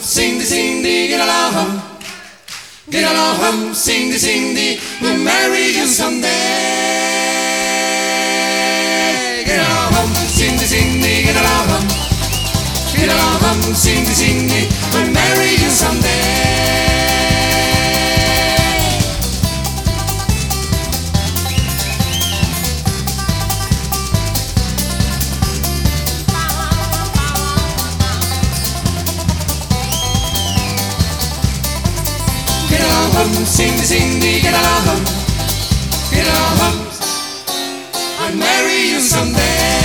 Cindy, get along home. Get along home, Cindy, we'll marry you someday. Get along home, Cindy, get along home. Get along home, Cindy, we'll marry you someday. Get along home, Cindy, get along home. Get along home, I'll marry you someday.